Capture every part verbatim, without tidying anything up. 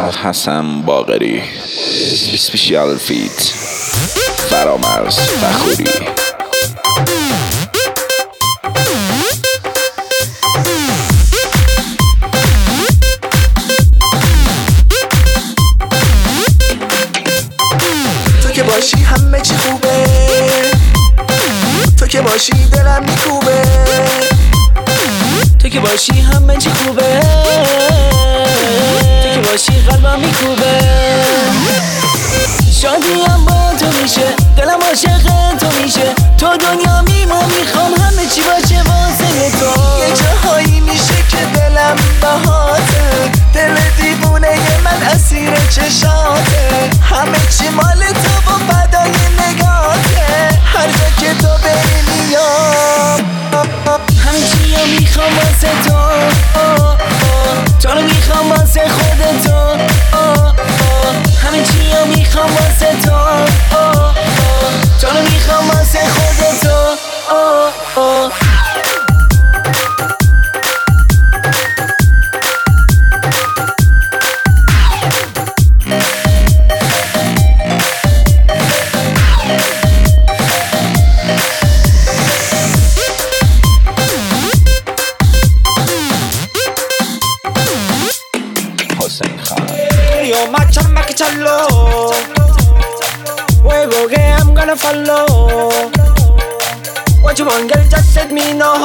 حسن باقری، اسپیشیال فیت فرامرز فخوری. تو که باشی همه چی خوبه، تو که باشی دلم میکوبه، تو که باشی همه چی خوبه، تو که باشی قلبم میکوبه. شادیم با تو میشه، دلم عاشق تو میشه، تو دنیا میمو میخوام همه چی باشه واسه تو. یه جاهایی میشه که دلم بهاته، دل دیوونه من اسیر چشاته، همه چی مال تو و فدای نگاته، هر جا که تو بری میام، همه چی رو میخوام واسه تو، تو رو میخوام واسه خودتو، همه چی رو میخوام واسه تو، تو رو میخوام واسه خودتو. Io macciamma che c'allo, luego que I'm gonna follow. What you want, girl, just let me know.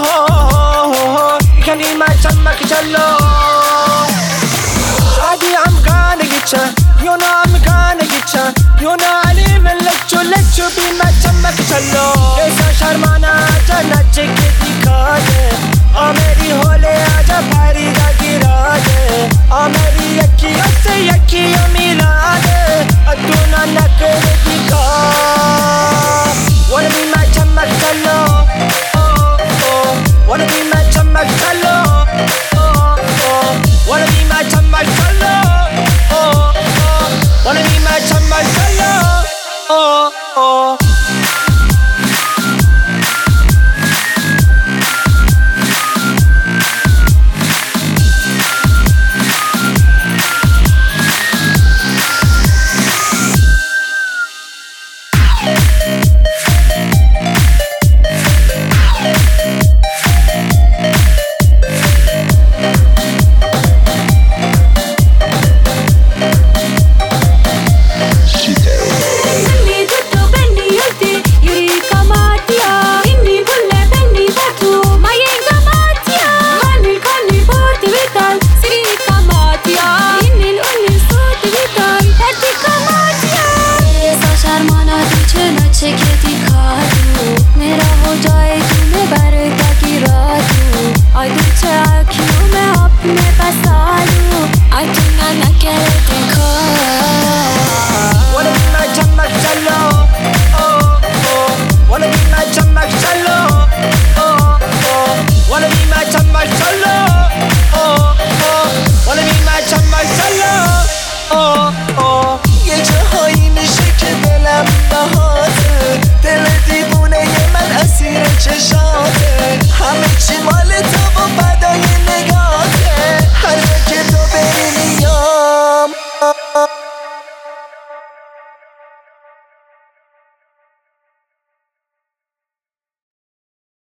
You can eat macciamma che c'allo. Shadi, I'm gonna get ya, you know I'm gonna get ya, you know I'll even let you, let you be macciamma che c'allo. Esa sharmana jana cheke dikhade, aa meri hole aaja phari da girade, aa meri akhiyon se akhiyon milade, aduna na kare dikha. Wanna be macciamma che c'allo, oh oh, wanna be macciamma che c'allo, oh oh, wanna be macciamma che c'allo, oh oh, wanna be macciamma che c'allo, oh oh. I do not care.